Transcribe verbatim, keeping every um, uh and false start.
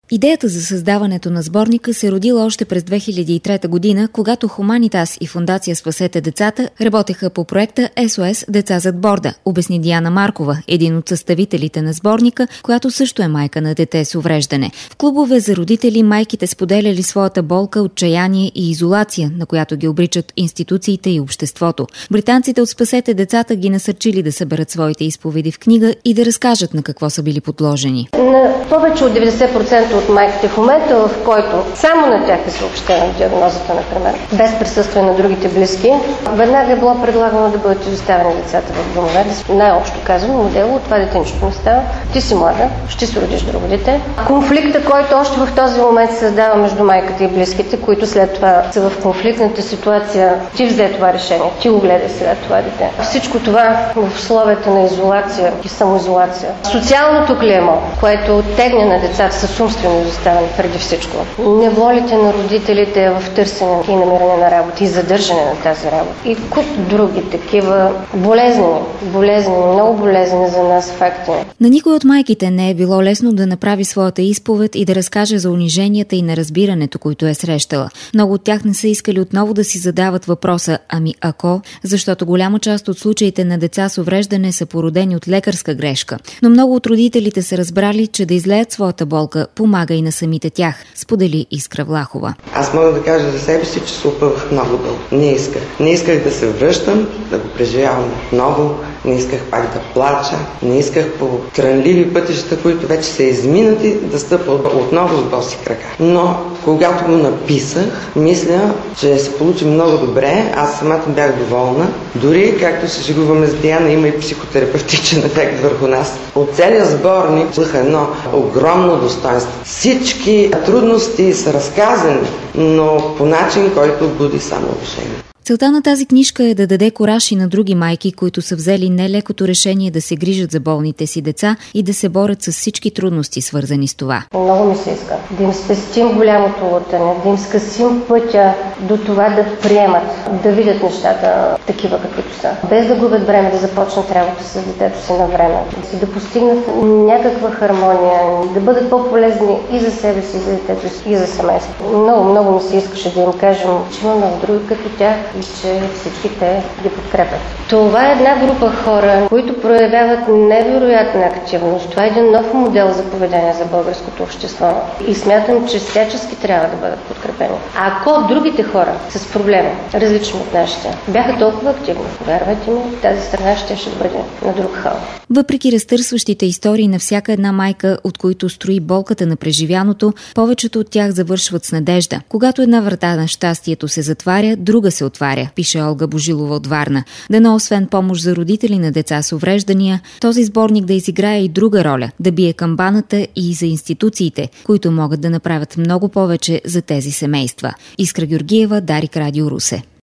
Идеята за създаването на сборника се родила още през две хиляди и трета година, когато Хуманитас и фондация Спасете децата работеха по проекта Ес О Ес Деца зад борда, обясни Диана Маркова, един от съставителите на сборника, която също е майка на дете с увреждане. В клубове за родители майките споделяли своята болка, отчаяние и изолация, на която ги обричат институциите и обществото. Британците от Спасете децата ги насърчили да съберат своите изповеди в книга и да разкажат на какво са били подложени. На повече от деветдесет процента от майките в момента, в който само на тях е съобщена диагнозата, например, без присъствие на другите близки, веднага е било предлагано да бъдат изоставени децата в домове. Най-общо казано, модело, от това дете нищо не става. Ти си млада, ще се родиш друго дете. Конфликта, който още в този момент се създава между майката и близките, които след това са в конфликтната ситуация, ти взе това решение, ти го гледай сега това дете. Всичко това в условията на изолация и самоизолация. Социалното клеймо, което оттегне на децата с умствено изоставане преди всичко. Неволите на родителите е в търсене и намиране на работа и задържане на тази работа. И куп други такива болезнени, болезнени, много болезнени за нас факти. На никой от майките не е било лесно да направи своята изповед и да разкаже за униженията и неразбирането, които е срещала. Много от тях не са искали отново да си задават въпроса «Ами ако?», защото голяма част от случаите на деца с увреждане са породени от лекарска грешка. Но много от родителите са разбрали, че да излеят своята болка помага и на самите тях, сподели Искра Влахова. Аз мога да кажа за себе си, че се опъвах много дълго. Не исках. Не исках да се връщам, да го преживявам отново. Не исках пак да плача. Не исках по трънливи пътища, които вече са изминати, да стъпа отново с боси крака. Но когато го написах, мисля, че се получи много добре. Аз самата бях доволна. Дори, както се шегуваме с Диана, има и психотерапевтичен ефект върху нас. От целия сборник слуха едно огромно достоинство. Всички трудности са разказани, но по начин, който буди само уважение. Целта на тази книжка е да даде кураж и на други майки, които са взели нелекото решение да се грижат за болните си деца и да се борят с всички трудности, свързани с това. Много ми се иска да им спестим голямото лутане, да им скъсим пътя до това да приемат, да видят нещата такива каквито са. Без да губят време да започнат работа с детето си на време, да постигнат някаква хармония, да бъдат по-полезни и за себе си, и за детето си, и за семейството. Много, много ми се искаше да им кажем, че има много други като тях и че всички те ги подкрепят. Това е една група хора, които проявяват невероятна активност. Това е един нов модел за поведение за българското общество. И смятам, че всячески трябва да бъдат подкрепени. А ако другите хора с проблеми, различни от нашите, бяха толкова активни, вярвайте ми, тази страна ще ще бъде на друг хал. Въпреки разтърсващите истории на всяка една майка, от които строи болката на преживяното, повечето от тях завършват с надежда. Когато една врата на щастието се затваря, друга се отваря, пише Олга Божилова от Варна. Дано освен помощ за родители на деца с увреждания, този сборник да изиграе и друга роля, да бие камбаната и за институциите, които могат да направят много повече за тези семейства. Искра Георгиева, Дарик Радио Русе.